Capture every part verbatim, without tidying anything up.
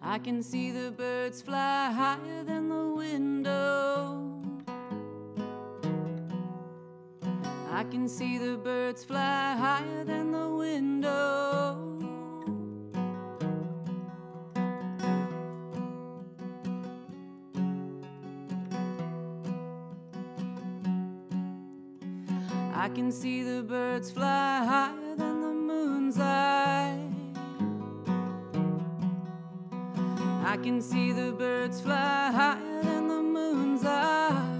I can see the birds fly higher than the window. I can see the birds fly higher than the window. I can see the birds fly higher than the moon's eye. I can see the birds fly higher than the moon's eye.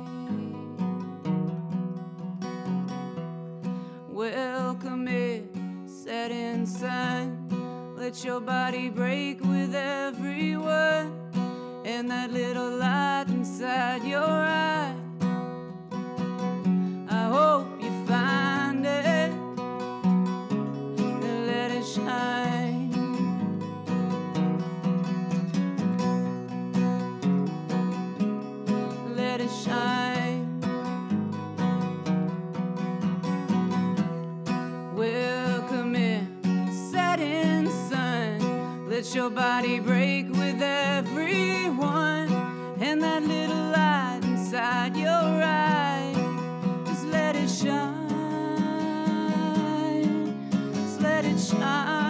Welcome it, setting sun. Let your body break with every word, and that little light inside your eye, I hope you find it and let it shine. Let it shine. Welcome in, setting sun. Let your body break with everyone, and that little light inside your eye, just let it shine. Just let it shine.